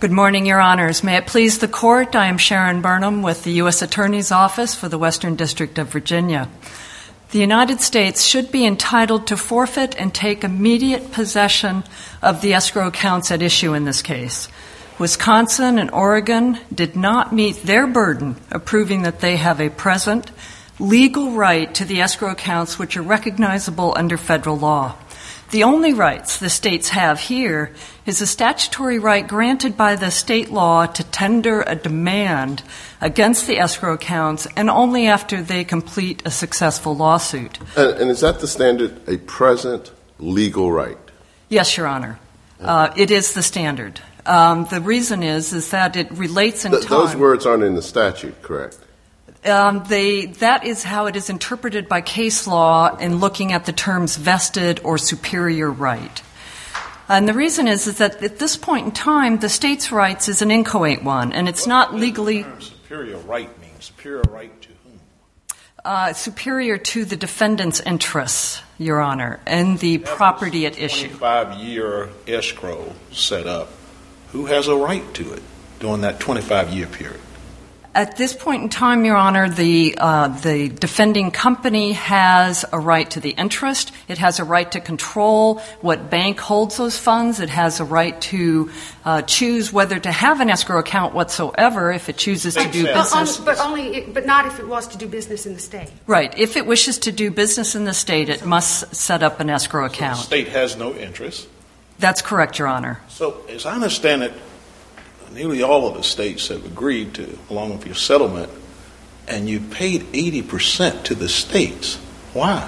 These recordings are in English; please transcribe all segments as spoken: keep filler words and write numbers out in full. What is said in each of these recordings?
Good morning, Your Honors. May it please the Court, I am Sharon Burnham with the U S Attorney's Office for the Western District of Virginia. The United States should be entitled to forfeit and take immediate possession of the escrow accounts at issue in this case. Wisconsin and Oregon did not meet their burden of proving that they have a present legal right to the escrow accounts which are recognizable under federal law. The only rights the states have here is a statutory right granted by the state law to tender a demand against the escrow accounts, and only after they complete a successful lawsuit. And, and is that the standard, a present legal right? Yes, Your Honor. Uh, it is the standard. Um, the reason is is that it relates in Th- time. Those words aren't in the statute, correct? Um, they, that is how it is interpreted by case law in looking at the terms vested or superior right. And the reason is, is that at this point in time, the state's rights is an inchoate one, and it's what not does legally... the term superior right mean? Superior right to whom? Uh, superior to the defendant's interests, Your Honor, and the That property at issue. twenty-five-year escrow set up. Who has a right to it during that twenty-five-year period? At this point in time, Your Honor, the uh, the defending company has a right to the interest. It has a right to control what bank holds those funds. It has a right to uh, choose whether to have an escrow account whatsoever if it chooses to do But business. But, on, but only, but not if it was to do business in the state. Right. If it wishes to do business in the state, it must set up an escrow The account. state has no interest. That's correct, Your Honor. So, as I understand it, nearly all of the states have agreed to, along with your settlement, and you paid eighty percent to the states. Why?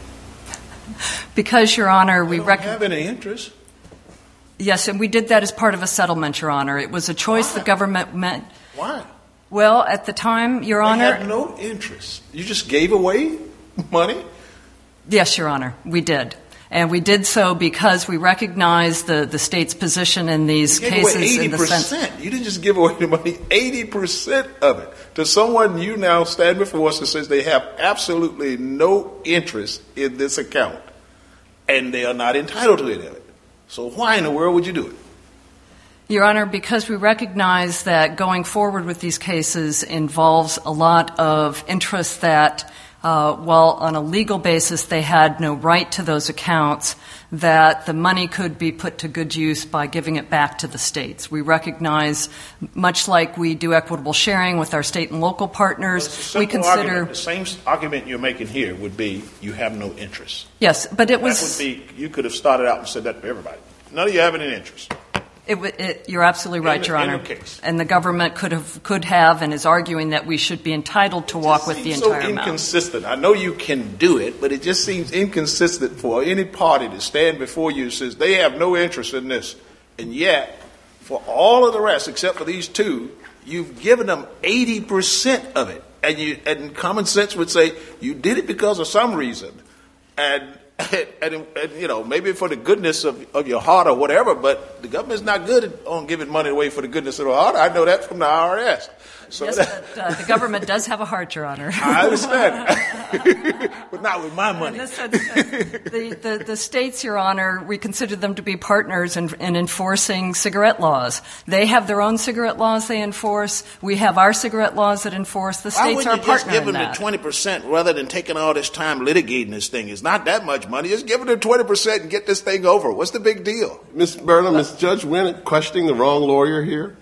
Because, Your Honor, we They don't rec- have any interest. Yes, and we did that as part of a settlement, Your Honor. It was a choice Why? the government meant. Why? Well, at the time, Your They Honor. had no interest. You just gave away money? Yes, Your Honor, we did. And we did so because we recognized the, the state's position in these You gave away cases eighty in the sense. percent. You didn't just give away the money, eighty percent of it to someone you now stand before us and says they have absolutely no interest in this account and they are not entitled to any of it. So why in the world would you do it? Your Honor, because we recognize that going forward with these cases involves a lot of interest that, uh, while on a legal basis they had no right to those accounts, that the money could be put to good use by giving it back to the states. We recognize, much like we do equitable sharing with our state and local partners, we consider... Argument. The same argument you're making here would be you have no interest. Yes, but it was... That would be, you could have started out and said that to everybody. None of you have any interest. It, it, you're absolutely right, the, Your Honor. the case. And the government could have, could have, and is arguing that we should be entitled to walk with the entire so amount. Inconsistent. I know you can do it, but it just seems inconsistent for any party to stand before you and says they have no interest in this, and yet for all of the rest, except for these two, you've given them eighty percent of it, and you and common sense would say you did it because of some reason, and. And, and, and, you know, maybe for the goodness of, of your heart or whatever, but the government's not good at, on giving money away for the goodness of the heart. I know that from the I R S. So yes, that, but uh, the government does have a heart, Your Honor. I understand. But not with my money. In this sense, uh, the, the, the states, Your Honor, we consider them to be partners in, in enforcing cigarette laws. They have their own cigarette laws they enforce. We have our cigarette laws that enforce. The states are a partner in that. Why wouldn't you just give them the twenty percent rather than taking all this time litigating this thing? It's not that much money. Just give them twenty percent and get this thing over. What's the big deal? Miz Burnham, is Judge Winn questioning the wrong lawyer here?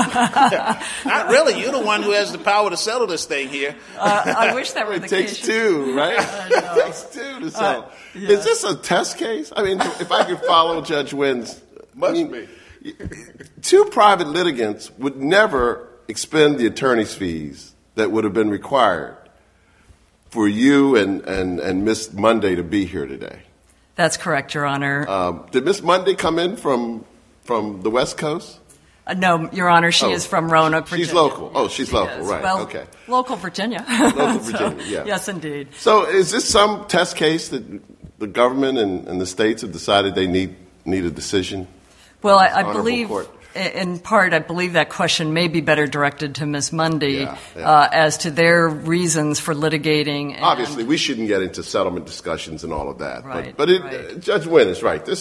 Not really. You're the one who has the power to settle this thing here. Uh, I wish that were the It takes case. two, right? It takes two to settle. Uh, yeah. Is this a test case? I mean, if I could follow Judge Wynn's... Must I mean, be. Two private litigants would never expend the attorney's fees that would have been required for you and, and, and Miss Monday to be here today. That's correct, Your Honor. Um, did Miss Monday come in from from the West Coast? Uh, no, Your Honor, she Oh, is from Roanoke, Virginia. She's local. Oh, she's She local, is. right, Well, okay. local Virginia. Local So, Virginia, yeah. Yes, indeed. So is this some test case that the government and, and the states have decided they need need a decision? Well, I, I Honorable believe, court. in part, I believe that question may be better directed to Miz Mundy Yeah, yeah. Uh, as to their reasons for litigating. And, Obviously, we shouldn't get into settlement discussions and all of that. Right, but but it, right. uh, Judge Wynn is right. This is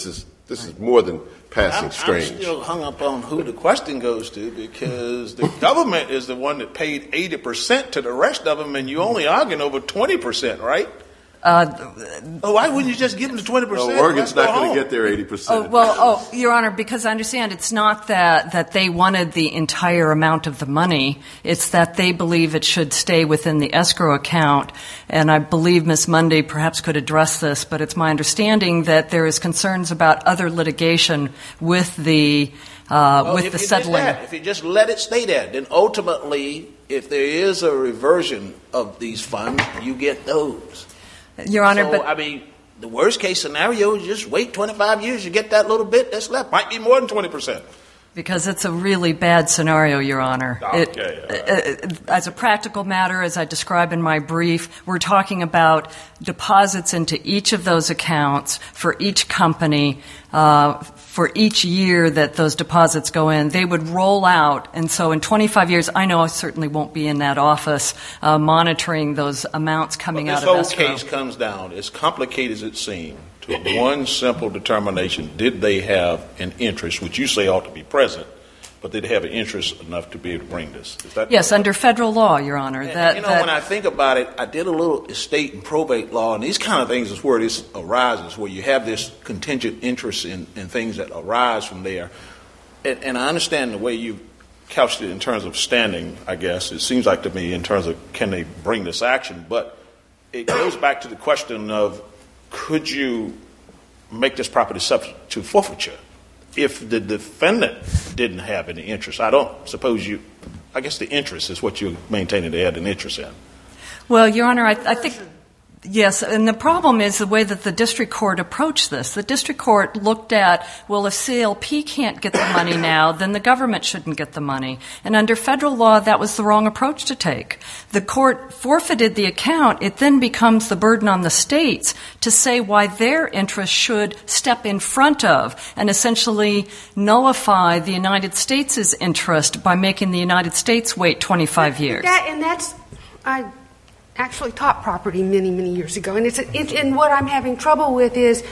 This is more than passing I'm, strange. I'm still hung up on who the question goes to, because the government is the one that paid eighty percent to the rest of them, and you only arguing over twenty percent, right? Uh, oh, why wouldn't you just give them the twenty percent? No, Oregon's not going to get their eighty percent. Oh, well, oh, Your Honor, because I understand it's not that, that they wanted the entire amount of the money. It's that they believe it should stay within the escrow account. And I believe Miz Monday perhaps could address this, but it's my understanding that there is concerns about other litigation with the, uh, well, with if the you settling. That, if you just let it stay there, then ultimately, if there is a reversion of these funds, you get those. Your Honor, so, but I mean, the worst case scenario is just wait twenty-five years, you get that little bit that's left. Might be more than twenty percent. because it's a really bad scenario, Your Honor. Okay, it, right. it, as a practical matter, as I describe in my brief, we're talking about deposits into each of those accounts for each company uh, for each year that those deposits go in. They would roll out, and so in twenty-five years, I know I certainly won't be in that office uh, monitoring those amounts coming well, out of escrow. This whole case comes down, as complicated as it seems, to one simple determination: did they have an interest, which you say ought to be present, but did they have an interest enough to be able to bring this? Is that yes, under federal law, Your Honor. And, that, you know, that, when I think about it, I did a little estate and probate law, and these kind of things is where this arises, where you have this contingent interest in, in things that arise from there. And, and I understand the way you couched it in terms of standing, I guess. It seems like to me in terms of can they bring this action, but it goes back to the question of could you make this property subject to forfeiture if the defendant didn't have any interest? I don't suppose you, I guess the interest is what you're maintaining they had an interest in. Well, Your Honor, I, I think, yes, and the problem is the way that the district court approached this. The district court looked at, well, if C L P can't get the money now, then the government shouldn't get the money. And under federal law, that was the wrong approach to take. The court forfeited the account. It then becomes the burden on the states to say why their interest should step in front of and essentially nullify the United States' interest by making the United States wait twenty-five years. That, and that's, I actually taught property many, many years ago. And it's a, it, and what I'm having trouble with is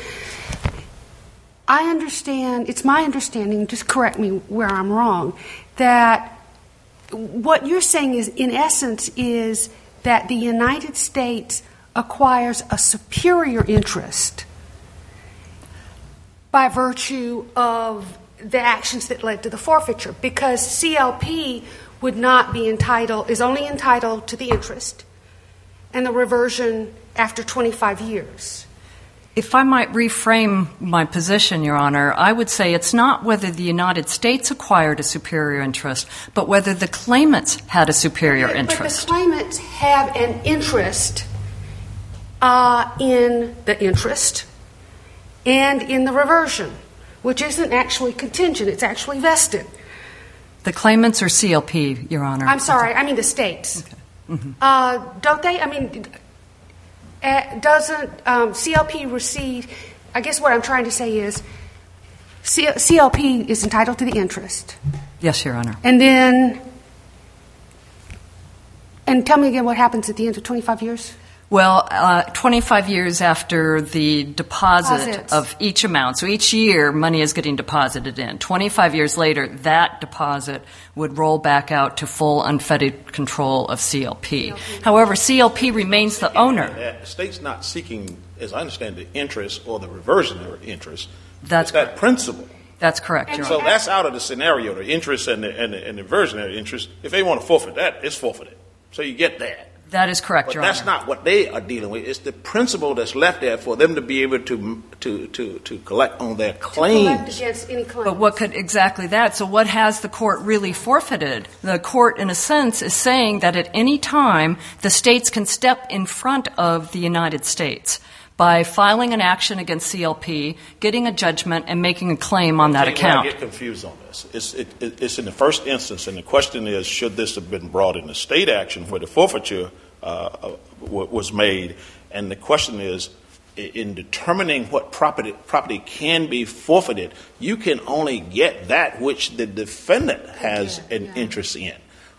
I understand, it's my understanding, just correct me where I'm wrong, that what you're saying is, in essence, is that the United States acquires a superior interest by virtue of the actions that led to the forfeiture, because C L P would not be entitled, is only entitled to the interest and the reversion after twenty-five years. If I might reframe my position, Your Honor, I would say it's not whether the United States acquired a superior interest, but whether the claimants had a superior but, interest. But the claimants have an interest uh, in the interest and in the reversion, which isn't actually contingent, it's actually vested. The claimants or C L P, Your Honor? I'm sorry, I mean the states. Okay. Mm-hmm. Uh, don't they? I mean, uh, doesn't um, C L P receive? I guess what I'm trying to say is C- CLP is entitled to the interest. Yes, Your Honor. And then, and tell me again what happens at the end of twenty-five years? Well, uh, twenty-five years after the deposit Deposits. of each amount. So each year, money is getting deposited in. twenty-five years later, that deposit would roll back out to full unfettered control of C L P. C L P. However, C L P remains the owner. The state's not seeking, as I understand, the interest or the reversionary interest. That's it's that principle. That's correct, Your So Honor. that's out of the scenario, the interest and the, and the, and the reversionary interest. If they want to forfeit that, it's forfeited. So you get that. That is correct, But Your that's Honor. not what they are dealing with. It's the principle that's left there for them to be able to to to, to collect on their claims. Collect against any claims. But what could exactly that? So what has the court really forfeited? The court, in a sense, is saying that at any time the states can step in front of the United States by filing an action against C L P, getting a judgment, and making a claim on that I account. get confused on this. It's, it, it, it's in the first instance, and the question is, should this have been brought in a state action where the forfeiture uh, was made? And the question is, in determining what property property can be forfeited, you can only get that which the defendant has an interest in.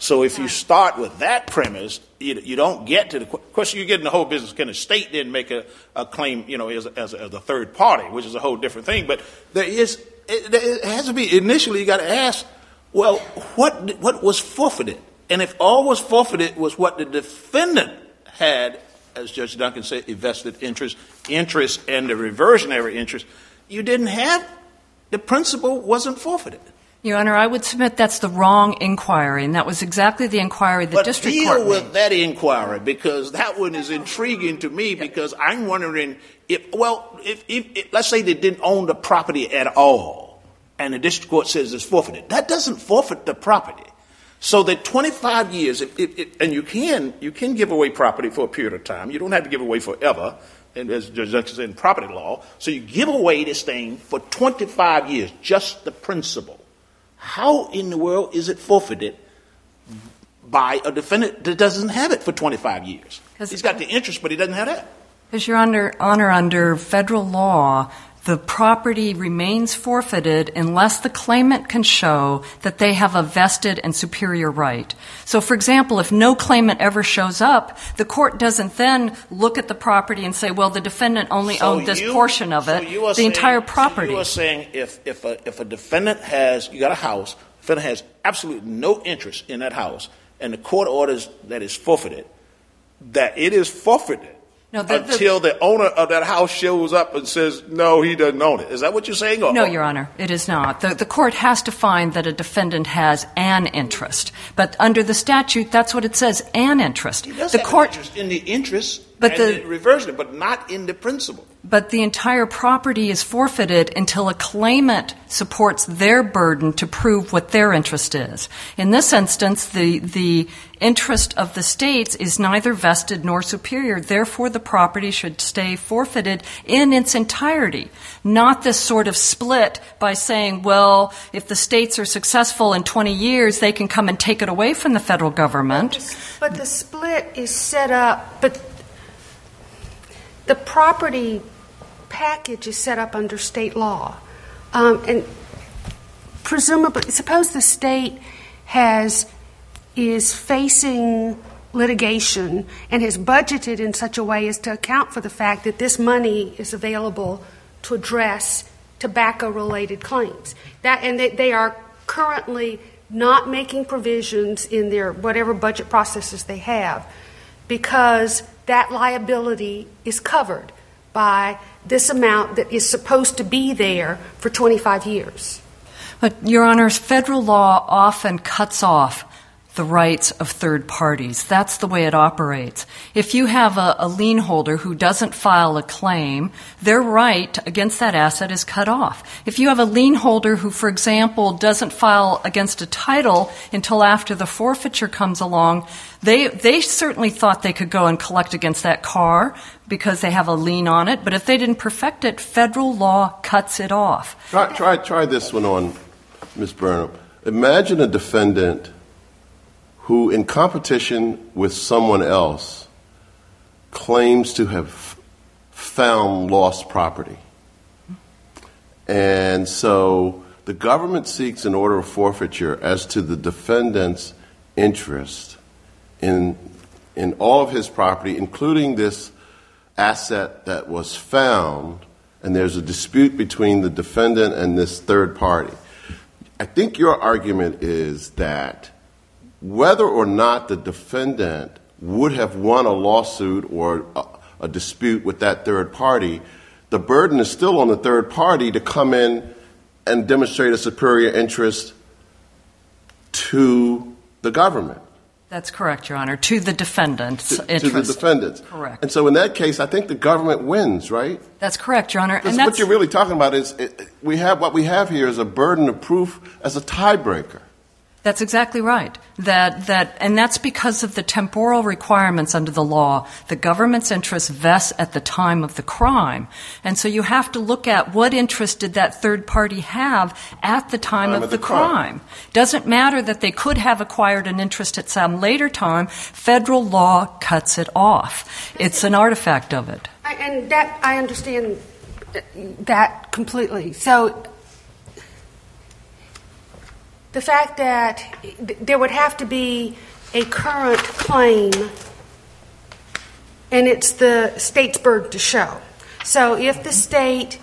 So if you start with that premise, you, you don't get to the question. You get in the whole business. Can the state then make a, a claim, you know, as, as, as a third party, which is a whole different thing. But there is, it, it has to be initially. You got to ask, well, what what was forfeited? And if all was forfeited was what the defendant had, as Judge Duncan said, a vested interest, interest, and the reversionary interest, you didn't have the principal wasn't forfeited. Your Honor, I would submit that's the wrong inquiry, and that was exactly the inquiry the but district deal court made. with that inquiry, because that one is intriguing to me, because I'm wondering if, well, if, if, if let's say they didn't own the property at all, and the district court says it's forfeited. That doesn't forfeit the property. So that twenty-five years, if, if, if, and you can you can give away property for a period of time. You don't have to give away forever, and as Judge Duncan said in property law. So you give away this thing for twenty-five years, just the principal. How in the world is it forfeited by a defendant that doesn't have it for twenty-five years? He's got the interest, but he doesn't have that. Because, Your Honor, Honor, under federal law, the property remains forfeited unless the claimant can show that they have a vested and superior right. So, for example, if no claimant ever shows up, the court doesn't then look at the property and say, well, the defendant only so owned this you, portion of it, so the saying, entire property. So you are saying if, if, a, if a defendant has, you got a house, the defendant has absolutely no interest in that house, and the court orders that it's forfeited, that it is forfeited. No, the, until the, the owner of that house shows up and says, no, he doesn't own it. Is that what you're saying? Or, no, Your Honor, it is not. The, the court has to find that a defendant has an interest. But under the statute, that's what it says, an interest. He does the have court, an interest in the interest but and the, the reversion, but not in the principal. But the entire property is forfeited until a claimant supports their burden to prove what their interest is. In this instance, the, the interest of the states is neither vested nor superior. Therefore, the property should stay forfeited in its entirety, not this sort of split by saying, well, if the states are successful in twenty years, they can come and take it away from the federal government. But the, but the split is set up, but the property package is set up under state law. Um, and presumably, suppose the state has is facing litigation and has budgeted in such a way as to account for the fact that this money is available to address tobacco-related claims. That, and they, they are currently not making provisions in their whatever budget processes they have because that liability is covered by this amount that is supposed to be there for twenty-five years. But, Your Honors, federal law often cuts off the rights of third parties. That's the way it operates. If you have a, a lien holder who doesn't file a claim, their right against that asset is cut off. If you have a lien holder who, for example, doesn't file against a title until after the forfeiture comes along, they they certainly thought they could go and collect against that car because they have a lien on it, but if they didn't perfect it, federal law cuts it off. Try, try, try this one on, Miz Burnham. Imagine a defendant who, in competition with someone else, claims to have found lost property. And so the government seeks an order of forfeiture as to the defendant's interest in, in all of his property, including this asset that was found, and there's a dispute between the defendant and this third party. I think your argument is that whether or not the defendant would have won a lawsuit or a, a dispute with that third party, the burden is still on the third party to come in and demonstrate a superior interest to the government. That's correct, Your Honor, to the defendant's to, interest. To the defendants. Correct. And so in that case, I think the government wins, right? That's correct, Your Honor. And that's, what you're really talking about is it, we have what we have here is a burden of proof as a tiebreaker. That's exactly right. That, that, and that's because of the temporal requirements under the law. The government's interest vests at the time of the crime. And so you have to look at what interest did that third party have at the time, time of, of the, the crime. crime. Doesn't matter that they could have acquired an interest at some later time. Federal law cuts it off. It's an artifact of it. I, and that, I understand that completely. So the fact that th- there would have to be a current claim, and it's the state's burden to show. So if the state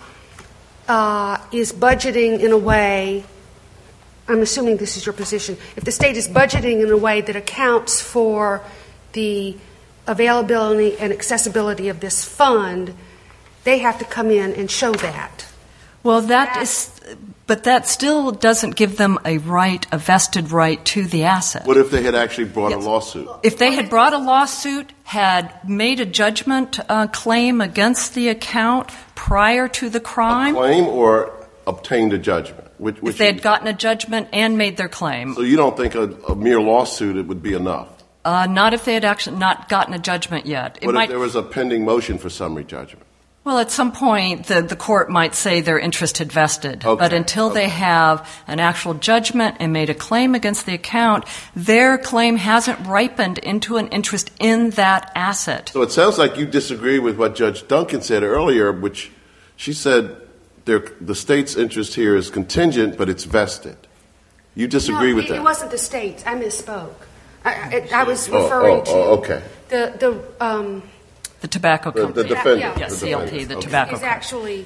uh, is budgeting in a way, I'm assuming this is your position, if the state is budgeting in a way that accounts for the availability and accessibility of this fund, they have to come in and show that. Well, that is, but that still doesn't give them a right, a vested right to the asset. What if they had actually brought Yes. a lawsuit? If they had brought a lawsuit, had made a judgment uh, claim against the account prior to the crime, A claim or obtained a judgment? Which, which if they you- had gotten a judgment and made their claim, So you don't think a, a mere lawsuit it would be enough? uh, not if they had actually not gotten a judgment yet. It What might, if there was a pending motion for summary judgment? well, at some point, the, the court might say their interest had vested. Okay, But until they okay. have an actual judgment and made a claim against the account, their claim hasn't ripened into an interest in that asset. So it sounds like you disagree with what Judge Duncan said earlier, which she said there, the state's interest here is contingent, but it's vested. You disagree no, with it, that? it wasn't the state's. I misspoke. I, I, I was Oh, referring oh, to oh, okay. the the um, The tobacco The, company. the defendant. Yeah, Yes, the C L T, defendant. the Okay. tobacco is company. actually.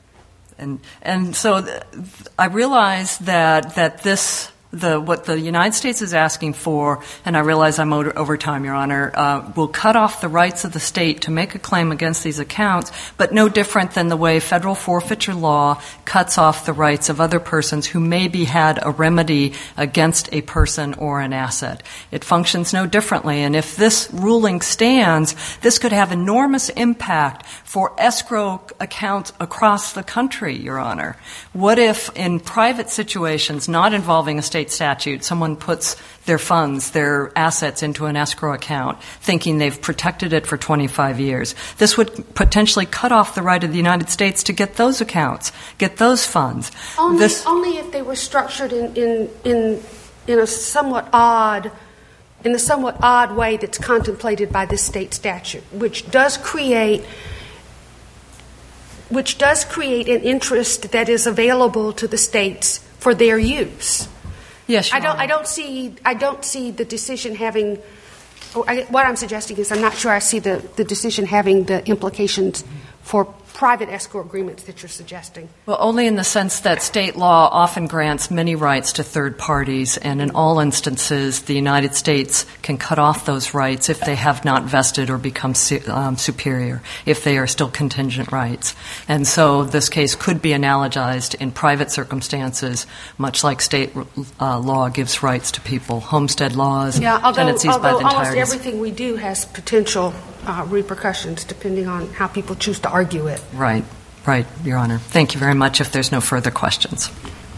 And and so th- I realize that that this the what the United States is asking for, and I realize I'm over, over time, Your Honor, uh, will cut off the rights of the state to make a claim against these accounts, but no different than the way federal forfeiture law cuts off the rights of other persons who maybe had a remedy against a person or an asset. It functions no differently, and if this ruling stands, this could have enormous impact for escrow accounts across the country, Your Honor. What if in private situations not involving a state statute, someone puts their funds, their assets into an escrow account, thinking they've protected it for twenty-five years. This would potentially cut off the right of the United States to get those accounts, get those funds. Only, This, only if they were structured in, in, in, in a somewhat odd, in a somewhat odd way that's contemplated by this state statute, which does create, which does create an interest that is available to the states for their use. yes, Your I don't. Honor. I don't see. I don't see the decision having. Oh, I, what I'm suggesting is, I'm not sure I see the, the decision having the implications for private escrow agreements that you're suggesting. Well, only in the sense that state law often grants many rights to third parties, and in all instances, the United States can cut off those rights if they have not vested or become su- um, superior, if they are still contingent rights. And so this case could be analogized in private circumstances, much like state uh, law gives rights to people, homestead laws, Yeah, although, tenancies by although the almost entirety. everything we do has potential uh, repercussions depending on how people choose to argue it. Right, right, Your Honor. Thank you very much. If there's no further questions.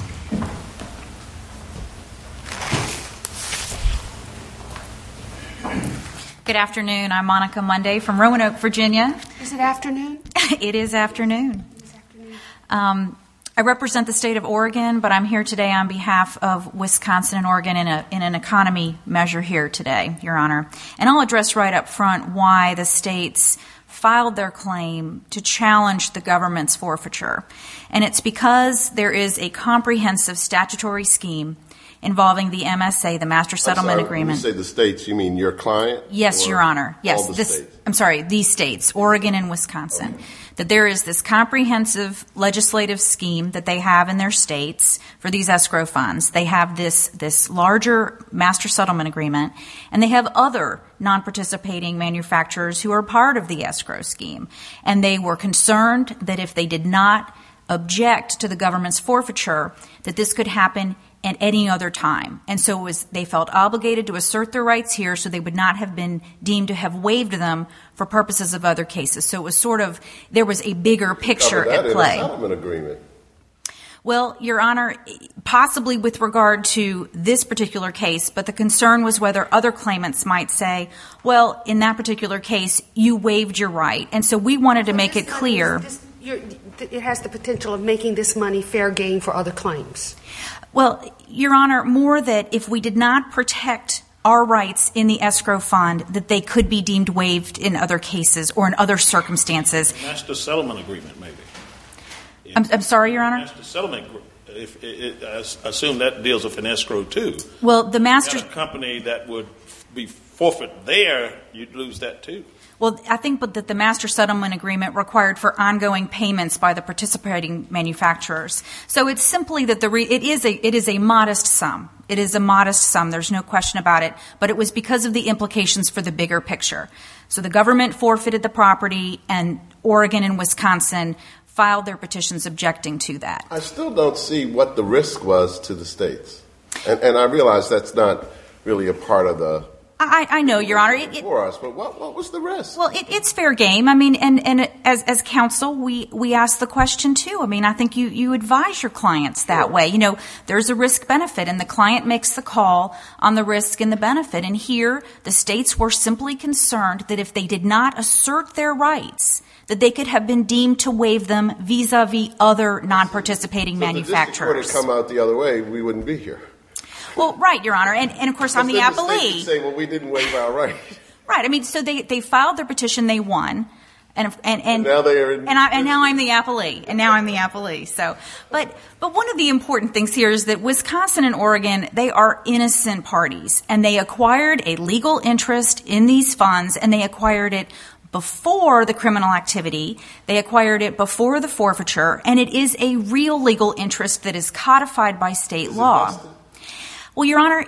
Good afternoon. I'm Monica Monday from Roanoke, Virginia. Is it afternoon? It is afternoon. Um, I represent the state of Oregon, but I'm here today on behalf of Wisconsin and Oregon in, a, in an economy measure here today, Your Honor. And I'll address right up front why the states filed their claim to challenge the government's forfeiture. And it's because there is a comprehensive statutory scheme involving the M S A, the Master Settlement I'm sorry, Agreement. When you say the states, you mean your client? Yes, or Your Honor. Yes, all the this. states? I'm sorry, these states, Oregon and Wisconsin. Okay. That there is this comprehensive legislative scheme that they have in their states for these escrow funds. They have this this larger master settlement agreement, and they have other non-participating manufacturers who are part of the escrow scheme. And they were concerned that if they did not object to the government's forfeiture, that this could happen at any other time. And so it was, they felt obligated to assert their rights here so they would not have been deemed to have waived them for purposes of other cases. So it was sort of, there was a bigger picture Cover that at play. In a settlement agreement. Well, Your Honor, possibly with regard to this particular case, but the concern was whether other claimants might say, well, in that particular case, you waived your right. And so we wanted to make it clear. This, you're, it has the potential of making this money fair game for other claims. Well, Your Honor, more that if we did not protect our rights in the escrow fund, that they could be deemed waived in other cases or in other circumstances. Master settlement agreement, maybe. I'm, I'm sorry, Your Honor? Master settlement, if, it, it, I assume that deals with an escrow too. Well, the master... If you had a company that would be forfeit there, you'd lose that too. Well, I think but that the master settlement agreement required for ongoing payments by the participating manufacturers. So it's simply that the re- it is a it is a modest sum. It is a modest sum. There's no question about it. But it was because of the implications for the bigger picture. So the government forfeited the property, and Oregon and Wisconsin filed their petitions objecting to that. I still don't see what the risk was to the states, and, and I realize that's not really a part of the. I, I know, Your Honor. It, it, for us, but what, what was the risk? Well, it, it's fair game. I mean, and, and as as counsel, we, we ask the question too. I mean, I think you, you advise your clients that sure. way. You know, there's a risk benefit, and the client makes the call on the risk and the benefit. And here, the states were simply concerned that if they did not assert their rights, that they could have been deemed to waive them vis-a-vis other non-participating so manufacturers. If the district court had come out the other way, we wouldn't be here. Well, right, Your Honor, and, and of course I'm the then appellee. The state could say, well, we didn't waive our right. Right. I mean, so they, they filed their petition, they won, and and and, and now they are in, and, I, and now I'm the appellee, and now I'm the appellee. So, but but one of the important things here is that Wisconsin and Oregon, they are innocent parties, and they acquired a legal interest in these funds, and they acquired it before the criminal activity. They acquired it before the forfeiture, and it is a real legal interest that is codified by state is law. It vested? Well, Your Honor,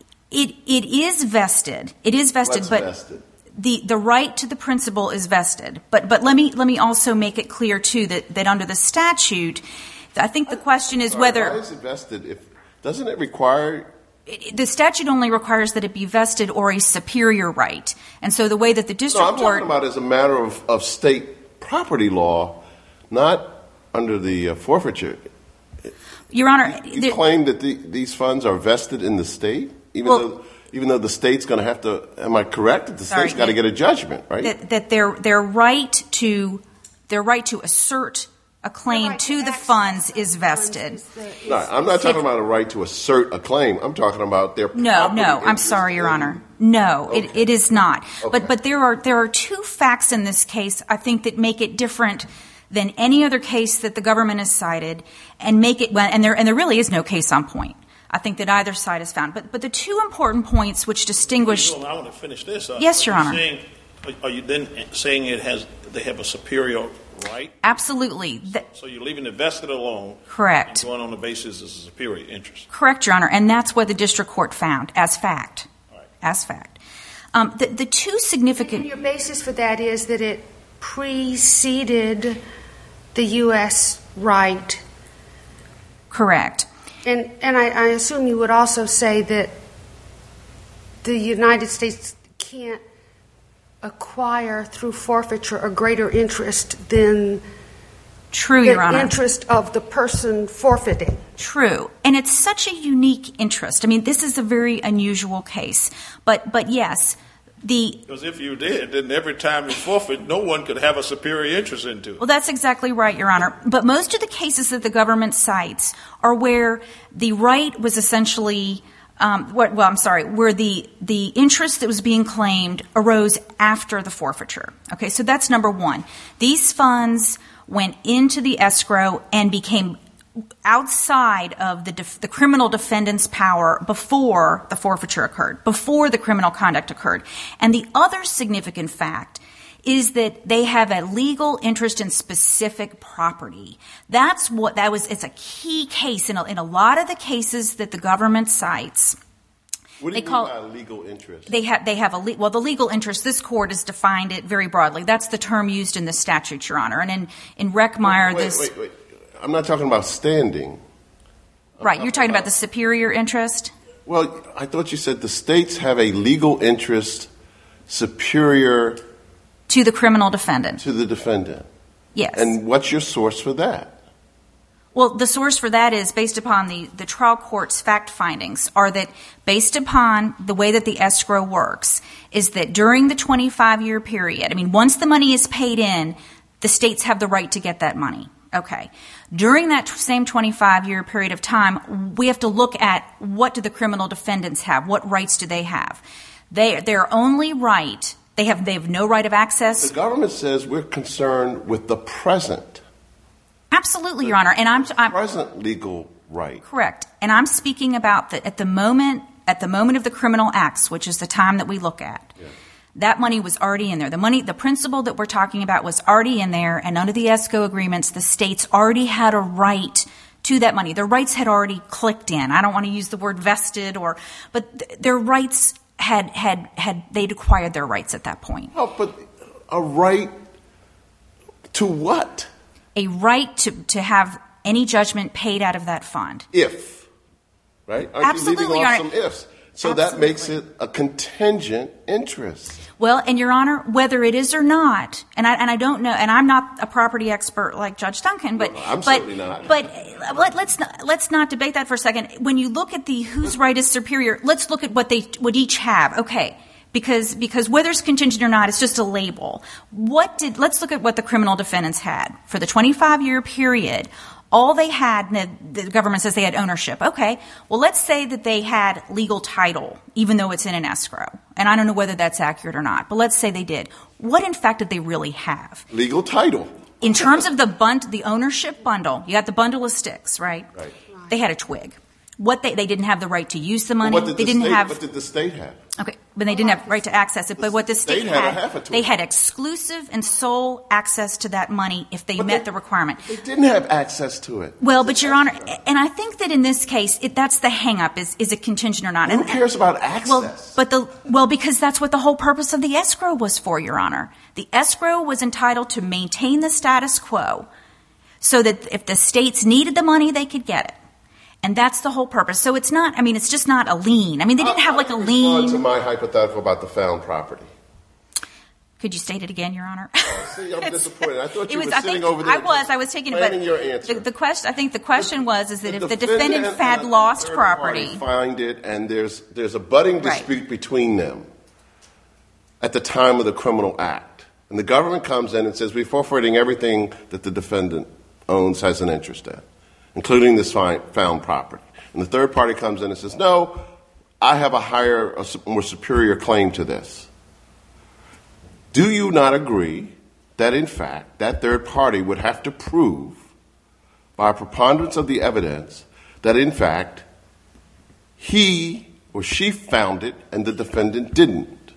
it it is vested. It is vested, What's but vested? the the right to the principal is vested. But but let me let me also make it clear too that, that under the statute, I think the question is Sorry, whether why is it vested? If doesn't it require? It, the statute only requires that it be vested or a superior right. And so the way that the district No, I'm court talking about as a matter of, of state property law, not under the uh, forfeiture. Your Honor, You the, claim that the, these funds are vested in the state, even Well- though even though the state's going to have to. Am I correct? That the Sorry, state's got to that- get a judgment, right? that, that their their right to their right to assert a claim right to to the access funds the is funds vested. is the- is- no, I'm not talking about a right to assert a claim. I'm talking about their No, property no, I'm interest sorry, Your in- Honor. No, Okay. it, it is not. Okay. But but there are there are two facts in this case, I think, that make it different than any other case that the government has cited, and make it and there and there really is no case on point. I think that either side has found. But but the two important points which distinguish. Well, I want to finish this. Uh, Yes, Your are you Honor. Saying, are you then saying it has they have a superior right? Absolutely. Th- So you're leaving the vested alone. Correct. And going on the basis of a superior interest. Correct, Your Honor, and that's what the district court found as fact. All right. As fact. Um, the, the two significant. And your basis for that is that it preceded the U S right. Correct. And and I, I assume you would also say that the United States can't acquire through forfeiture a greater interest than True, the Your Honor. interest of the person forfeiting. True. And it's such a unique interest. I mean, this is a very unusual case. But but yes, the Because if you did, then every time you forfeit, no one could have a superior interest into it. well, that's exactly right, Your Honor. But most of the cases that the government cites are where the right was essentially, um, what, well, I'm sorry, where the the interest that was being claimed arose after the forfeiture. Okay, so that's number one. These funds went into the escrow and became outside of the def- the criminal defendant's power before the forfeiture occurred, before the criminal conduct occurred. And the other significant fact is that they have a legal interest in specific property. That's what that was. It's a key case in a, in a lot of the cases that the government cites. What do They you call- mean by legal interest? They have they have a le- well the legal interest. This court has defined it very broadly. That's the term used in the statute, Your Honor. And in in Reckmeyer, wait, this wait, wait. I'm not talking about standing. right. You're talking about the superior interest. Well, I thought you said the states have a legal interest superior To the criminal defendant. to the defendant. Yes. And what's your source for that? Well, the source for that is based upon the, the trial court's fact findings are that based upon the way that the escrow works is that during the twenty-five year period, I mean, once the money is paid in, the states have the right to get that money. Okay. During that t- same twenty-five year period of time, we have to look at what do the criminal defendants have? What rights do they have? They, their only right, they have, they have no right of access. The government says we're concerned with the present. Absolutely, Your Honor. And I'm, I'm present legal right. Correct. And I'm speaking about that at the moment, at the moment of the criminal acts, which is the time that we look at. Yeah. That money was already in there. The money, the principle that we're talking about was already in there, and under the ESCO agreements, the states already had a right to that money. Their rights had already clicked in. I don't want to use the word vested, or, but th- their rights had had had they'd acquired their rights at that point. Oh, but a right to what? A right to to have any judgment paid out of that fund. If, right? Aren't Absolutely, you leaving Your off Honor. some ifs? So Absolutely. that makes it a contingent interest. Well, and Your Honor, whether it is or not, and I and I don't know, and I'm not a property expert like Judge Duncan, but no, I'm but certainly not. but let, let's not, let's not debate that for a second. When you look at the whose right is superior, let's look at what they would each have. Okay. Because because whether it's contingent or not, it's just a label. What did let's look at what the criminal defendants had for the twenty-five year period. All they had, the, the government says they had ownership. Okay, well, let's say that they had legal title, even though it's in an escrow. And I don't know whether that's accurate or not, but let's say they did. What, in fact, did they really have? Legal title. In terms of the bund- the ownership bundle, you got the bundle of sticks, right? Right. They had a twig. What they they didn't have the right to use the money. Well, what did they the didn't state, have. What did the state have? Okay, but they didn't have right to access it. But what the state, state had a had, half a twig. they had exclusive and sole access to that money if they But met they- the requirement. They didn't have access to it. Well, but Your Honor, and I think that in this case, it, that's the hang-up, is, is it contingent or not? Who And- cares about access? Well, but the, well, because that's what the whole purpose of the escrow was for, Your Honor. The escrow was entitled to maintain the status quo so that if the states needed the money, they could get it. And that's the whole purpose. So it's not, I mean, it's just not a lien. I mean, they didn't have like a Respond to lien. my hypothetical about the found property. Could you state it again, Your Honor? Oh, see, I'm disappointed. I thought It you was, were I sitting think, over there. I was. I was taking it, but planning your answer. The, the question. I think the question was is that The if the defendant and had the lost third property, party find it, and there's there's a budding Right. dispute between them at the time of the criminal act, and the government comes in and says we're forfeiting everything that the defendant owns, has an interest in, including this find, found property. And the third party comes in and says, no, I have a higher, a more superior claim to this. Do you not agree that, in fact, that third party would have to prove by a preponderance of the evidence that, in fact, he or she found it and the defendant didn't?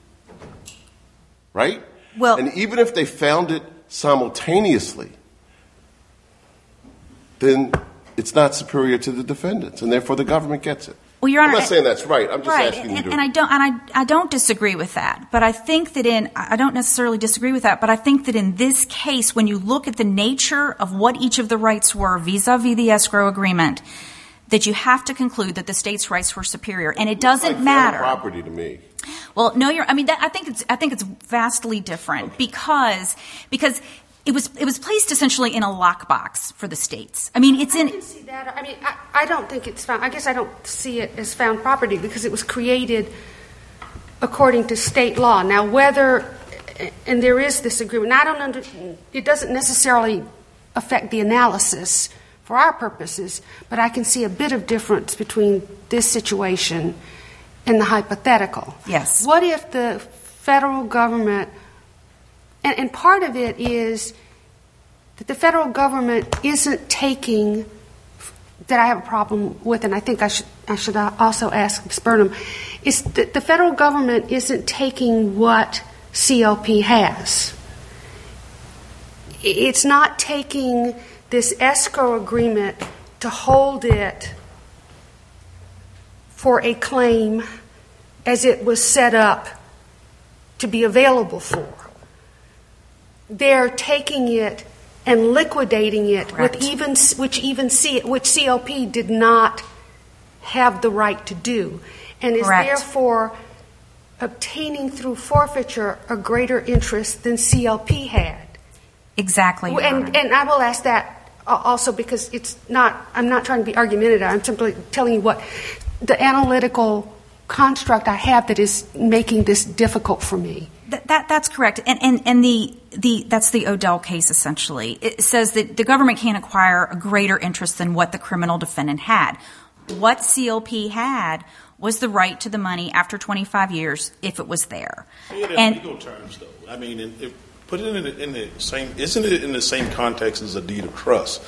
Right? Well, and even if they found it simultaneously, then it's not superior to the defendants, and therefore the government gets it. Well, Your Honor, I'm not saying that's right. I'm just right, asking and, you to. and I don't, and I, I don't disagree with that. But I think that in, I don't necessarily disagree with that. But I think that in this case, when you look at the nature of what each of the rights were vis-a-vis the escrow agreement, that you have to conclude that the state's rights were superior, and it doesn't It's like matter. found property to me. Well, no, you're. I mean, that, I think it's. I think it's vastly different Okay. because because. It was it was placed essentially in a lockbox for the states. I mean, it's in. I can see that. I mean, I, I don't think it's found. I guess I don't see it as found property because it was created according to state law. Now, whether and there is this agreement. I don't under. It doesn't necessarily affect the analysis for our purposes, but I can see a bit of difference between this situation and the hypothetical. Yes. What if the federal government, and, and part of it is that the federal government isn't taking, that I have a problem with, and I think I should I should also ask Miz Burnham, is that the federal government isn't taking what C L P has. It's not taking this escrow agreement to hold it for a claim as it was set up to be available for. They're taking it and liquidating it Correct. with even which even C, which C L P did not have the right to do, and is Correct. therefore obtaining through forfeiture a greater interest than C L P had. Exactly. Your And, Honor. and I will ask that also because it's not, I'm not trying to be argumentative. I'm simply telling you what the analytical construct I have that is making this difficult for me. That, that that's correct, and and and the the that's the Odell case essentially. It says that the government can't acquire a greater interest than what the criminal defendant had. What C L P had was the right to the money after twenty-five years if it was there. Say it in And legal terms, though. I mean, in, if, put it in the, in the same. Isn't it in the same context as a deed of trust?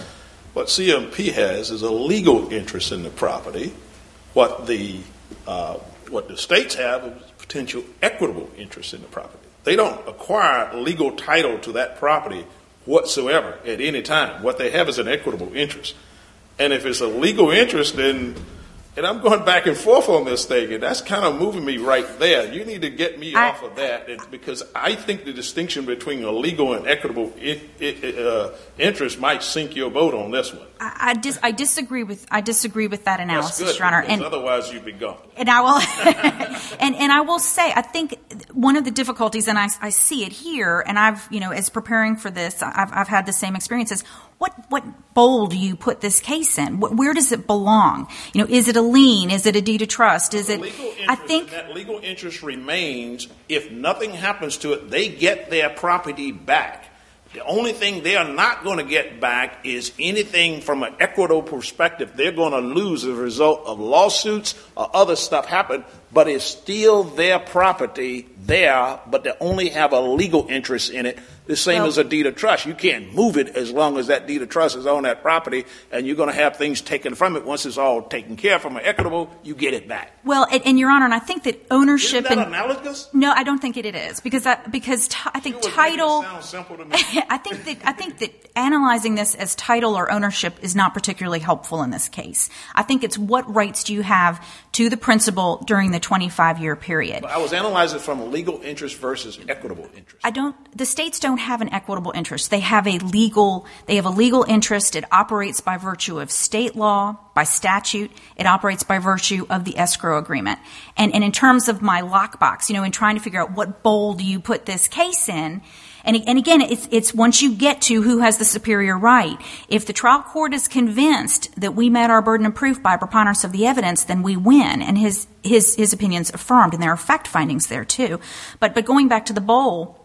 What C M P has is a legal interest in the property. What the uh, what the states have is potential equitable interest in the property. They don't acquire legal title to that property whatsoever at any time. What they have is an equitable interest. And if it's a legal interest, then, and I'm going back and forth on this thing, and that's kind of moving me right there. You need to get me I, off of that, because I think the distinction between a legal and equitable it, it, uh, interest might sink your boat on this one. I, I, dis, I disagree with I disagree with that analysis, That's good, Your Honor. And otherwise, you'd be gone. And I will, and and I will say, I think one of the difficulties, and I, I see it here, and I've you know, as preparing for this, I've I've had the same experiences. What what bowl do you put this case in? Where does it belong? You know, is it a lien? Is it a deed of trust? Is it? Legal interest, I think that legal interest remains. If nothing happens to it, they get their property back. The only thing they are not going to get back is anything from an equitable perspective they're going to lose as a result of lawsuits or other stuff happen, but it's still their property there, but they only have a legal interest in it, the same well, as a deed of trust. You can't move it as long as that deed of trust is on that property, and you're going to have things taken from it. Once it's all taken care of from an equitable, you get it back. Well, and, and Your Honor, and I think that ownership... Isn't that and, analogous? No, I don't think it is, because I, because t- I think title... It sounds simple to me. I think that I think that analyzing this as title or ownership is not particularly helpful in this case. I think it's what rights do you have to the principal during the twenty-five year period. But I was analyzing it from a legal interest versus equitable interest. I don't. The states don't have an equitable interest. They have a legal. They have a legal interest. It operates by virtue of state law, by statute. It operates by virtue of the escrow agreement. And and in terms of my lockbox, you know, in trying to figure out what bowl do you put this case in. And, and again, it's, it's once you get to who has the superior right. If the trial court is convinced that we met our burden of proof by preponderance of the evidence, then we win. And his, his, his opinion's affirmed, and there are fact findings there too. But, but going back to the bowl,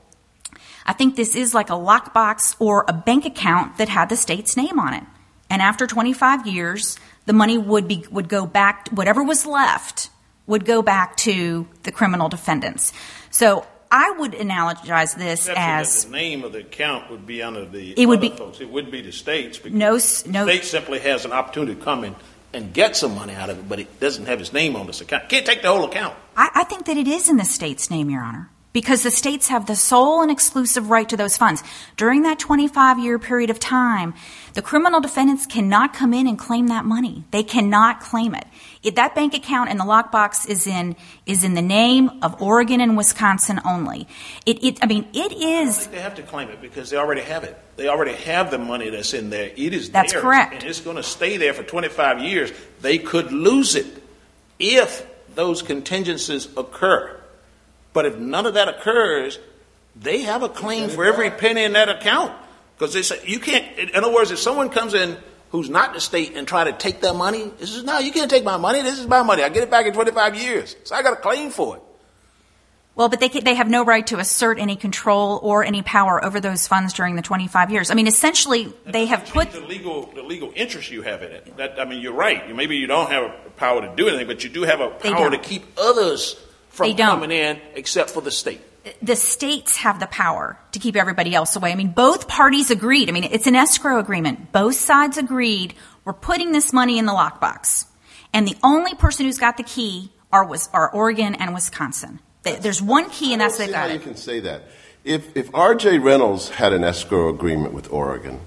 I think this is like a lockbox or a bank account that had the state's name on it. And after twenty-five years, the money would be, would go back, whatever was left would go back to the criminal defendants. So, I would analogize this Except as that the name of the account would be under the it would other be, folks. It wouldn't be the states. Because no, the no, state simply has an opportunity to come in and get some money out of it, but it doesn't have its name on this account. Can't take the whole account. I, I think that it is in the state's name, Your Honor, because the states have the sole and exclusive right to those funds. During that twenty-five year period of time, the criminal defendants cannot come in and claim that money. They cannot claim it. It, that bank account in the lockbox is in is in the name of Oregon and Wisconsin only. It, it I mean, it is. I don't think they have to claim it because they already have it. They already have the money that's in there. It is that's theirs, correct, and it's going to stay there for twenty-five years. They could lose it if those contingencies occur. But if none of that occurs, they have a claim for every penny in that account. Because they say you can't. In other words, if someone comes in who's not the state and try to take that money, this is no, you can't take my money. This is my money. I get it back in twenty-five years, so I got a claim for it. Well, but they can, they have no right to assert any control or any power over those funds during the twenty-five years. I mean, essentially, that they have put the legal the legal interest you have in it. That, I mean, you're right. Maybe you don't have a power to do anything, but you do have a power to keep others from coming in, except for the state. The states have the power to keep everybody else away. I mean, both parties agreed. I mean, it's an escrow agreement. Both sides agreed we're putting this money in the lockbox. And the only person who's got the key are, was, are Oregon and Wisconsin. There's one key, and that's they got it. You can say that. If, if R J Reynolds had an escrow agreement with Oregon,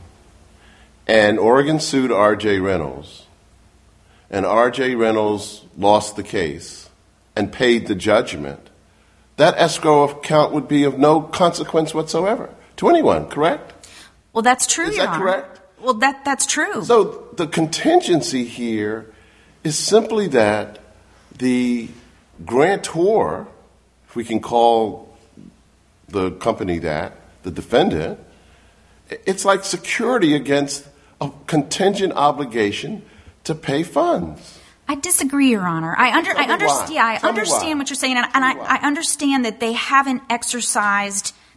and Oregon sued R J Reynolds, and R J Reynolds lost the case and paid the judgment, that escrow account would be of no consequence whatsoever to anyone, correct? Well, that's true, Is Your that Honor. correct? Well, that that's true. So the contingency here is simply that the grantor, if we can call the company that, the defendant, it's like security against a contingent obligation to pay funds. I disagree, Your Honor. I, under, I understand. Yeah, I Tell understand what you're saying, and, and I, I understand that they haven't exercised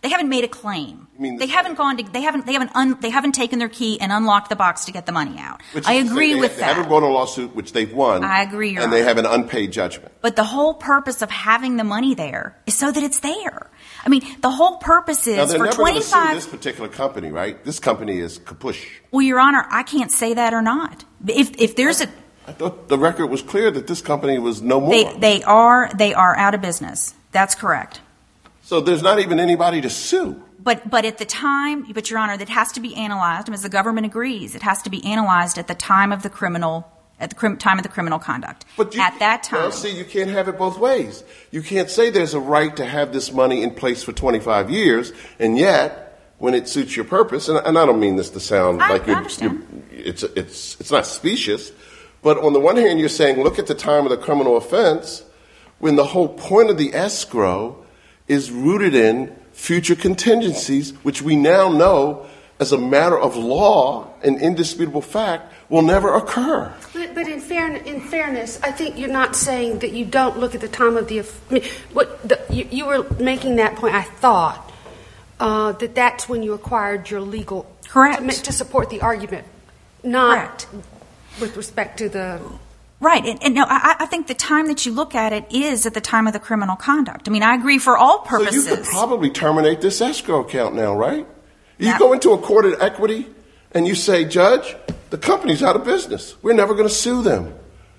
They haven't made a claim. You mean they the haven't gone to. They haven't. They haven't. Un, they haven't taken their key and unlocked the box to get the money out. Which I is to agree say they, with they that. They haven't brought a lawsuit, which they've won. I agree, Your and Honor. they have an unpaid judgment. But the whole purpose of having the money there is so that it's there. I mean, the whole purpose is now, they're for never going to sue twenty-five. this particular company, right? This company is kapush. Well, Your Honor, I can't say that or not. If if there's a I thought the record was clear that this company was no more. they they are they are out of business. That's correct. So there's not even anybody to sue. But but at the time, but Your Honor, that has to be analyzed, and as the government agrees, it has to be analyzed at the time of the criminal at the crim, time of the criminal conduct. But you, at that time, well, see, you can't have it both ways. You can't say there's a right to have this money in place for twenty-five years, and yet when it suits your purpose, and, and I don't mean this to sound I, like you're, I understand. you're, it's it's it's not specious, but on the one hand, you're saying look at the time of the criminal offense, when the whole point of the escrow is rooted in future contingencies, which we now know as a matter of law and indisputable fact will never occur. But, but in, fair, in fairness, I think you're not saying that you don't look at the time of the. I mean, what the, you, you were making that point. I thought uh, that that's when you acquired your legal correct to, to support the argument, not correct. with respect to the. Right, and, and no, I, I think the time that you look at it is at the time of the criminal conduct. I mean, I agree for all purposes. So you could probably terminate this escrow account now, right? You That, go into a court of equity and you say, Judge, the company's out of business. We're never going to sue them.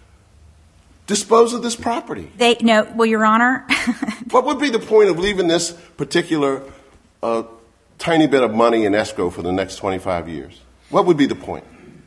Dispose of this property. They no, well, Your Honor. What would be the point of leaving this particular uh, tiny bit of money in escrow for the next twenty-five years? What would be the point?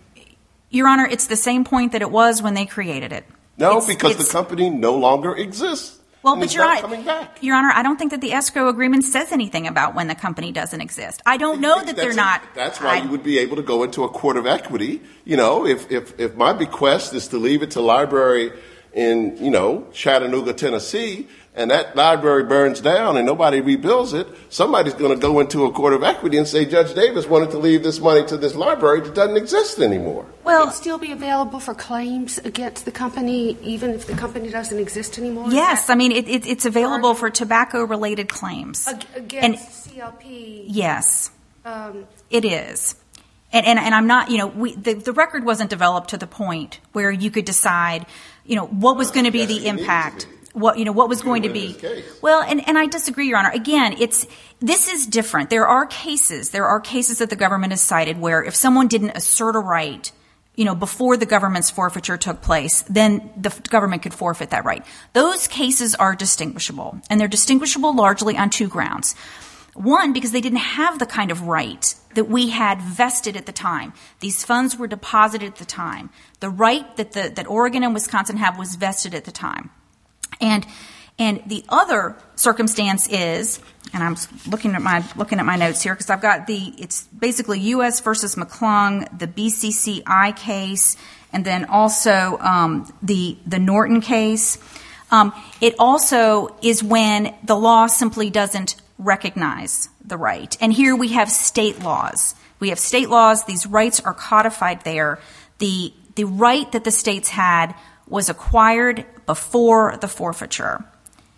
Your Honor, it's the same point that it was when they created it. No, It's- because it's- the company no longer exists. Well, and but it's Your not Honor, coming back. Your Honor, I don't think that the escrow agreement says anything about when the company doesn't exist. I don't know that they're That's not. a- That's why I, you would be able to go into a court of equity. You know, if, if, if my bequest is to leave it to library in, you know, Chattanooga, Tennessee, and that library burns down and nobody rebuilds it, somebody's going to go into a court of equity and say, Judge Davis wanted to leave this money to this library that doesn't exist anymore. well, Will it still be available for claims against the company, even if the company doesn't exist anymore? yes, I mean, it, it, it's available for tobacco-related claims. Ag- And- against C L P. Yes, Um, it is. And, and, and I'm not, you know, we, the, the record wasn't developed to the point where you could decide, you know, what was going to be Yes, the it needs to impact. be. What, you know, what was going to win be. this case. Well, and, and I disagree, Your Honor. Again, it's, this is different. There are cases, there are cases that the government has cited where if someone didn't assert a right, you know, before the government's forfeiture took place, then the government could forfeit that right. Those cases are distinguishable, and they're distinguishable largely on two grounds. One, because they didn't have the kind of right that we had vested at the time. These funds were deposited at the time. The right that the, that Oregon and Wisconsin have was vested at the time. And and the other circumstance is, and I'm looking at my looking at my notes here because I've got the it's basically U S versus McClung, the B C C I case, and then also um, the the Norton case. Um, it also is when the law simply doesn't recognize the right. And here we have state laws. We have state laws. These rights are codified there. The the right that the states had was acquired before the forfeiture.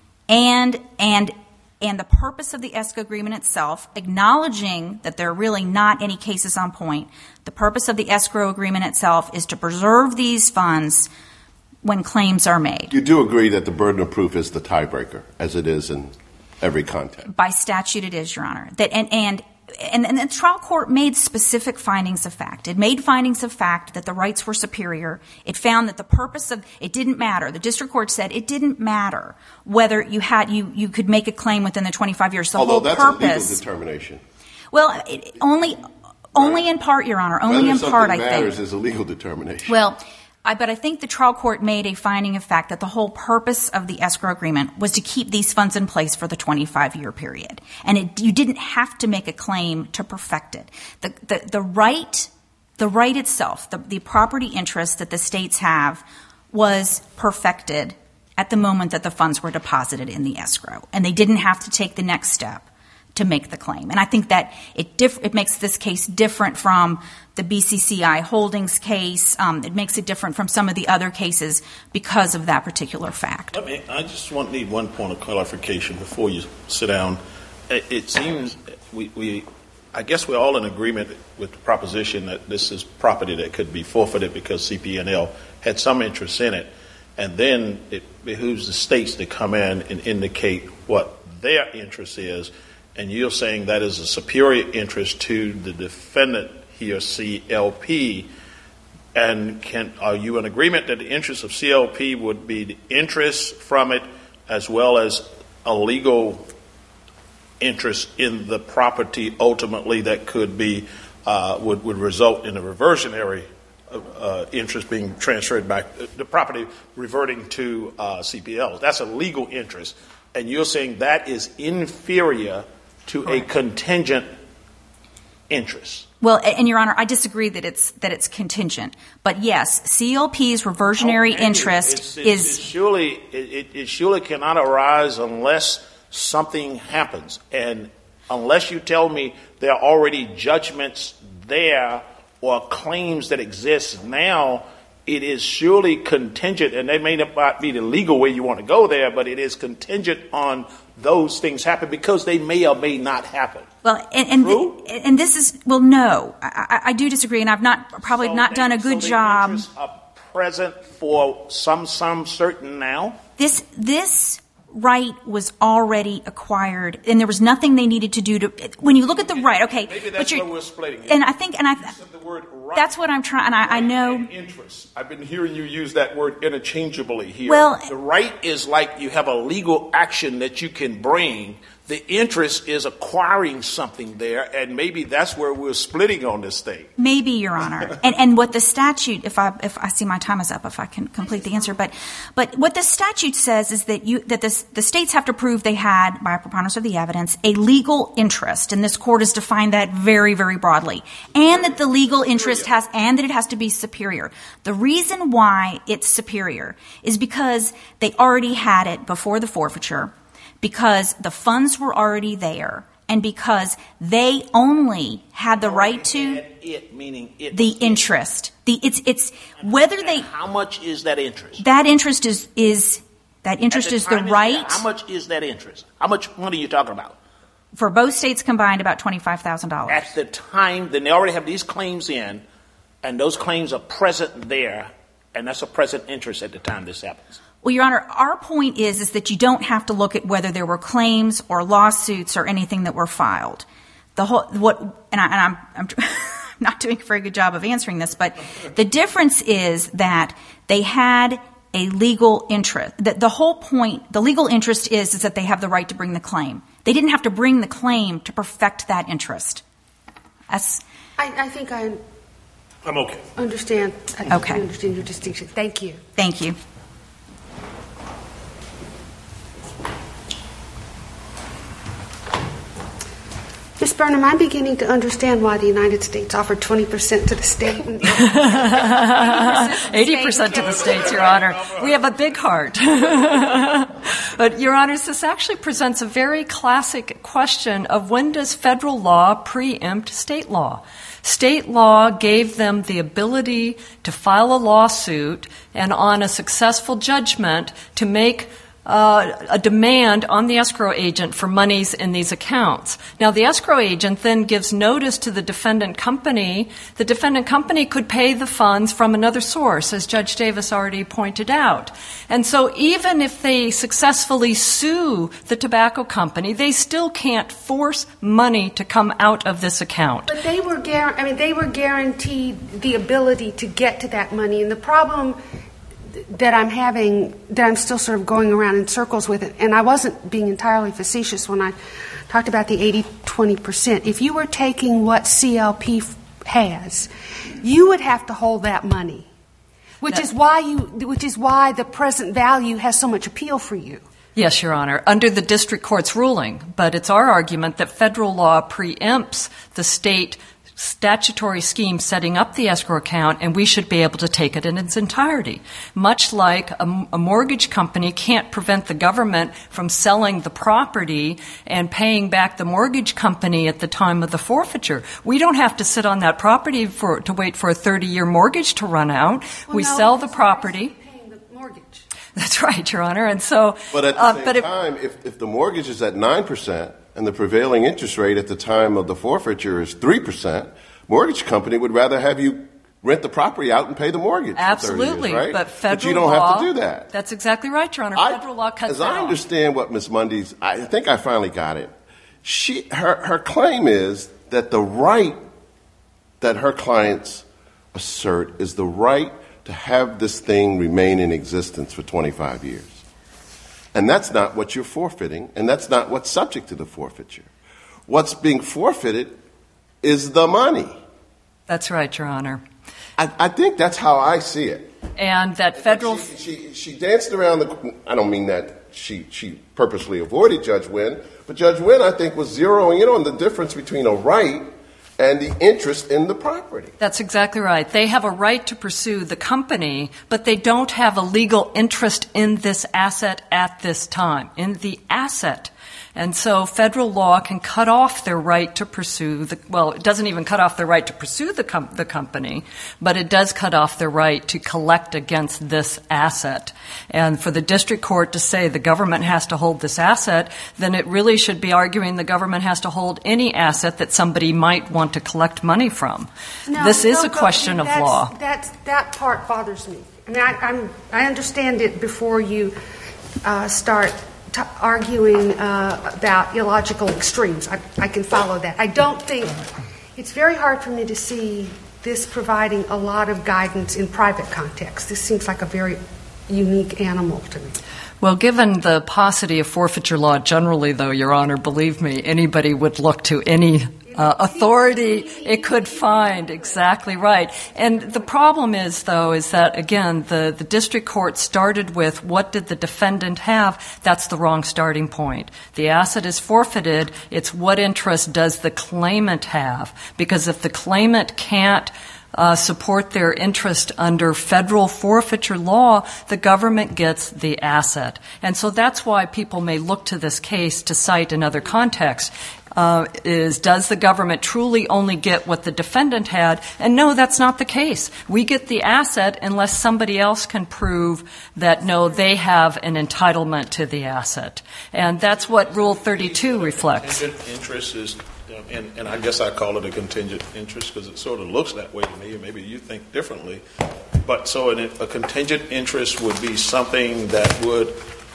And and and the purpose of the escrow agreement itself, acknowledging that there are really not any cases on point, the purpose of the escrow agreement itself is to preserve these funds when claims are made. You do agree that the burden of proof is the tiebreaker, as it is in every context. By statute it is, Your Honor. That and and And, and the trial court made specific findings of fact. It made findings of fact that the rights were superior. It found that the purpose of it didn't matter. The district court said it didn't matter whether you had you, you could make a claim within the twenty-five years. The Although whole that's purpose, a legal determination. Well, it, only only in part, Your Honor. Only Whether in part, I something matters think. is a legal determination. Well, I, but I think the trial court made a finding of fact that the whole purpose of the escrow agreement was to keep these funds in place for the twenty-five year period. And it, you didn't have to make a claim to perfect it. The, the, the right, the right itself, the, the property interest that the states have was perfected at the moment that the funds were deposited in the escrow. And they didn't have to take the next step to make the claim. And I think that it diff- it makes this case different from the B C C I Holdings case. Um, it makes it different from some of the other cases because of that particular fact. Let me, I just want need one point of clarification before you sit down. it, it seems we, we, I guess we're all in agreement with the proposition that this is property that could be forfeited because C P N L had some interest in it. And then it behooves the states to come in and indicate what their interest is. And you're saying that is a superior interest to the defendant here, C L P. And can are you in agreement that the interest of C L P would be the interest from it as well as a legal interest in the property ultimately that could be uh, would, would result in a reversionary Uh, interest being transferred back, the property reverting to uh, C P L. That's a legal interest. And you're saying that is inferior to Correct. a contingent interest. Well, and Your Honor, I disagree that it's that it's contingent. But yes, C L P's reversionary oh, interest it's, it's, is it's surely it, it surely cannot arise unless something happens, and unless you tell me there are already judgments there or claims that exist now, it is surely contingent, and they may not be the legal way you want to go there, but it is contingent on those things happen because they may or may not happen. Well, and and, th- and this is well, no, I, I do disagree, and I've not probably so not they, done a good so job. The interests are present for some some certain now. This this. right was already acquired, and there was nothing they needed to do to. When you look at the right, okay, maybe that's but where we're splitting. And I think, and I, the word right, that's what I'm trying. And I, right I know. And interest. I've been hearing you use that word interchangeably here. Well, the right is like you have a legal action that you can bring. The interest is acquiring something there, and maybe that's where we're splitting on this thing. Maybe, Your Honor. and and what the statute, if I if I see my time is up, if I can complete the answer, but but what the statute says is that you that this, the states have to prove they had, by a preponderance of the evidence, a legal interest, and this court has defined that very very broadly, and that the legal interest has and that it has to be superior. The reason why it's superior is because they already had it before the forfeiture, because the funds were already there, and because they only had the right to it, meaning it the interest. The it's it's whether and they how much is that interest? That interest is is that interest the is the is right. That, how much is that interest? How much money are you talking about? For both states combined, about twenty-five thousand dollars. At the time, then they already have these claims in, and those claims are present there, and that's a present interest at the time this happens. Well, Your Honor, our point is is that you don't have to look at whether there were claims or lawsuits or anything that were filed. The whole what, and, I, and I'm, I'm not doing a very good job of answering this, but the difference is that they had a legal interest. The, the whole point, the legal interest is is that they have the right to bring the claim. They didn't have to bring the claim to perfect that interest. That's, I, I think I I'm okay. understand. I Okay. understand your distinction. Thank you. Thank you. Miz Burnham, I'm beginning to understand why the United States offered twenty percent to the state. And eighty percent to the states, Your Honor. We have a big heart. But, Your Honors, this actually presents a very classic question of when does federal law preempt state law? State law gave them the ability to file a lawsuit and on a successful judgment to make Uh, a demand on the escrow agent for monies in these accounts. Now, the escrow agent then gives notice to the defendant company. The defendant company could pay the funds from another source, as Judge Davis already pointed out. And so even if they successfully sue the tobacco company, they still can't force money to come out of this account. But they were, guar- I mean, they were guaranteed the ability to get to that money. And the problem that I'm having, that I'm still sort of going around in circles with it, and I wasn't being entirely facetious when I talked about the eighty twenty percent. If you were taking what C L P has, you would have to hold that money, which That, is why you, which is why the present value has so much appeal for you. Yes, Your Honor, under the district court's ruling. But it's our argument that federal law preempts the state statutory scheme setting up the escrow account, and we should be able to take it in its entirety. Much like a, a mortgage company can't prevent the government from selling the property and paying back the mortgage company at the time of the forfeiture. We don't have to sit on that property for to wait for a thirty-year mortgage to run out. Well, we no, sell the property. Paying the mortgage. That's right, Your Honor. And so, But at the uh, same but if, time, if, if the mortgage is at nine percent and the prevailing interest rate at the time of the forfeiture is three percent, mortgage company would rather have you rent the property out and pay the mortgage. Absolutely, for thirty years, right? but federal but you don't law, have to do that. That's exactly right, Your Honor. I, federal law cuts As that I off. understand what Miz Mundy's, I think I finally got it. She, her, her claim is that the right that her clients assert is the right to have this thing remain in existence for twenty-five years. And that's not what you're forfeiting, and that's not what's subject to the forfeiture. What's being forfeited is the money. That's right, Your Honor. I, I think that's how I see it. And that federal... She, she, she danced around the... I don't mean that she, she purposely avoided Judge Wynn, but Judge Wynn, I think, was zeroing in on the difference between a right and the interest in the property. That's exactly right. They have a right to pursue the company, but they don't have a legal interest in this asset at this time, in the asset. And so federal law can cut off their right to pursue the, well, it doesn't even cut off their right to pursue the, com- the company, but it does cut off their right to collect against this asset. And for the district court to say the government has to hold this asset, then it really should be arguing the government has to hold any asset that somebody might want to collect money from. No, this is no, a question of that's, law. That's, that part bothers me. I mean, I, I'm, I understand it before you uh, start t- arguing uh, about illogical extremes. I, I can follow that. I don't think it's very hard for me to see this providing a lot of guidance in private context. This seems like a very unique animal to me. Well, given the paucity of forfeiture law generally, though, Your Honor, believe me, anybody would look to any uh, authority it could find. Exactly right. And the problem is, though, is that, again, the, the district court started with what did the defendant have? That's the wrong starting point. The asset is forfeited. It's what interest does the claimant have? Because if the claimant can't Uh, support their interest under federal forfeiture law, the government gets the asset. And so that's why people may look to this case to cite another context. Uh, is does the government truly only get what the defendant had? And no, that's not the case. We get the asset unless somebody else can prove that, no, they have an entitlement to the asset. And that's what Rule thirty-two reflects. Contingent interest is, and, and I guess I call it a contingent interest because it sort of looks that way to me, or maybe you think differently. But so an, a contingent interest would be something that would,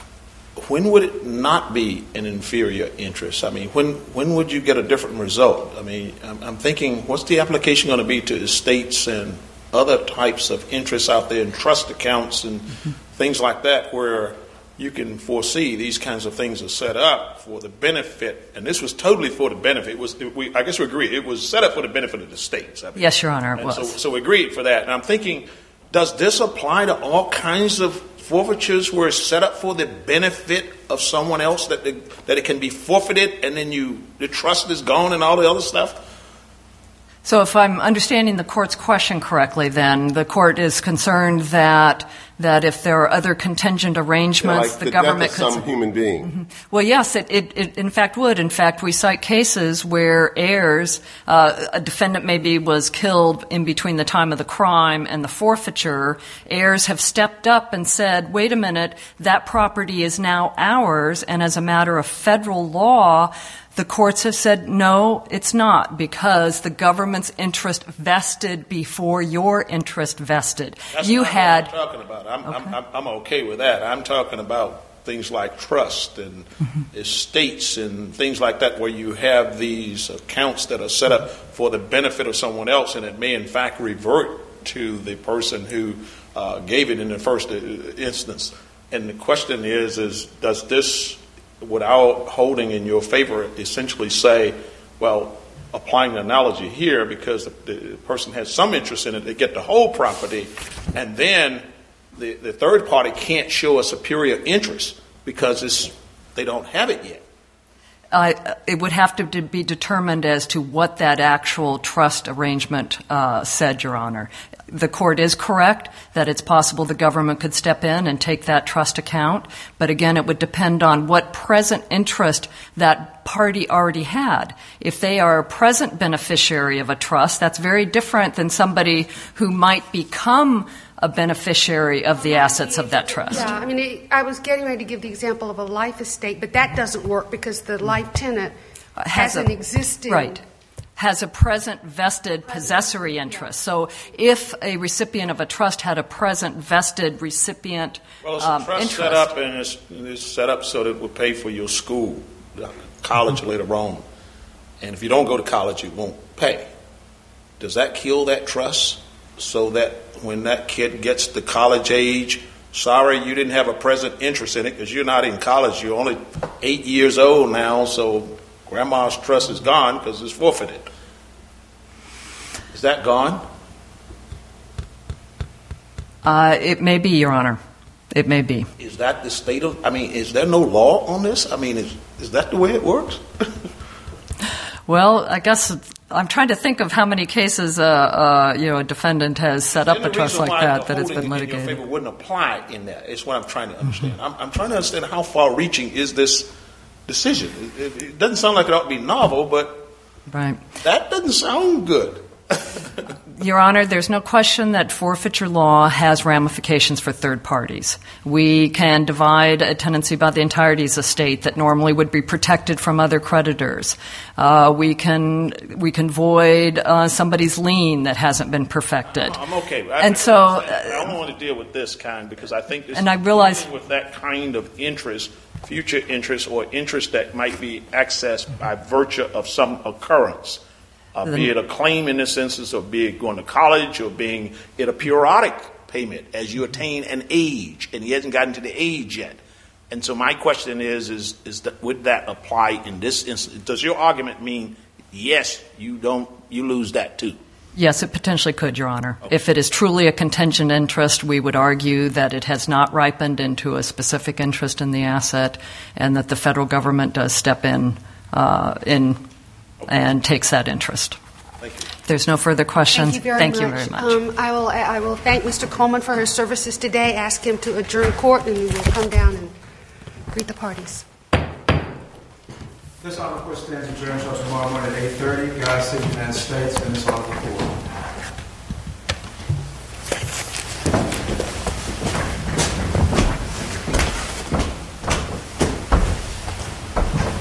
when would it not be an inferior interest? I mean, when when would you get a different result? I mean, I'm, I'm thinking, what's the application going to be to estates and other types of interests out there, and trust accounts and mm-hmm. things like that, where you can foresee these kinds of things are set up for the benefit, and this was totally for the benefit. It was, it, we, I guess we agree, it was set up for the benefit of the states. I mean, yes, Your Honor, it and was. So, so we agreed for that. And I'm thinking, does this apply to all kinds of forfeitures where it's set up for the benefit of someone else, that the, that it can be forfeited and then you the trust is gone and all the other stuff? So if I'm understanding the court's question correctly, then the court is concerned that that if there are other contingent arrangements, like the, the government death of could. some human being. Mm-hmm. Well, yes, it, it, it in fact would. In fact, we cite cases where heirs, uh, a defendant maybe was killed in between the time of the crime and the forfeiture. Heirs have stepped up and said, "Wait a minute, that property is now ours," and as a matter of federal law, the courts have said, no, it's not, because the government's interest vested before your interest vested. That's you not had. what I'm talking about. I'm, Okay. I'm, I'm okay with that. I'm talking about things like trust and mm-hmm. estates and things like that, where you have these accounts that are set up for the benefit of someone else, and it may in fact revert to the person who uh, gave it in the first instance. And the question is, is does this, without holding in your favor, essentially say, well, applying the analogy here, because the, the person has some interest in it, they get the whole property, and then the, the third party can't show a superior interest because it's, they don't have it yet. Uh, it would have to be determined as to what that actual trust arrangement uh, said, Your Honor. The court is correct that it's possible the government could step in and take that trust account, but again, it would depend on what present interest that party already had. If they are a present beneficiary of a trust, that's very different than somebody who might become a beneficiary of the assets of that trust. Yeah, I mean, it, I was getting ready to give the example of a life estate, but that doesn't work because the life tenant uh, has, has an a, existing right. has a present vested possessory interest. So if a recipient of a trust had a present vested recipient well, it's um, a trust interest. set up, and it's, it's set up so that it will pay for your school, college mm-hmm. later on. And if you don't go to college, it won't pay. Does that kill that trust so that when that kid gets to college age, sorry, you didn't have a present interest in it because you're not in college. You're only eight years old now, so grandma's trust is gone because it's forfeited. Is that gone? Uh, it may be, Your Honor. It may be. Is that the state of, I mean, is there no law on this? I mean, is, is that the way it works? Well, I guess I'm trying to think of how many cases uh, uh, you know a defendant has set up a trust like that that it's been litigated. In your favor wouldn't apply in that. It's what I'm trying to understand. I'm, I'm trying to understand how far-reaching is this decision. It, it, it doesn't sound like it ought to be novel, but right. that doesn't sound good. Your Honor, there's no question that forfeiture law has ramifications for third parties. We can divide a tenancy by the entirety of the estate that normally would be protected from other creditors. Uh, we can we can void uh, somebody's lien that hasn't been perfected. I'm okay. I, and so, uh, I don't want to deal with this kind because I think this and I realize with that kind of interest, future interest, or interest that might be accessed by virtue of some occurrence. Uh, be it a claim in this instance, or be it going to college, or being it a periodic payment as you attain an age, and he hasn't gotten to the age yet. And so my question is, is, is that would that apply in this instance? Does your argument mean, yes, you don't, you lose that too? Yes, it potentially could, Your Honor. Okay. If it is truly a contingent interest, we would argue that it has not ripened into a specific interest in the asset, and that the federal government does step in, uh, in and takes that interest. Thank you. If there's no further questions, thank you very thank much. You very much. Um, I will I will thank Mister Coleman for his services today, ask him to adjourn court, and we will come down and greet the parties. This honorable court stands adjourned until tomorrow morning at eight thirty. God save the United States and this honorable court.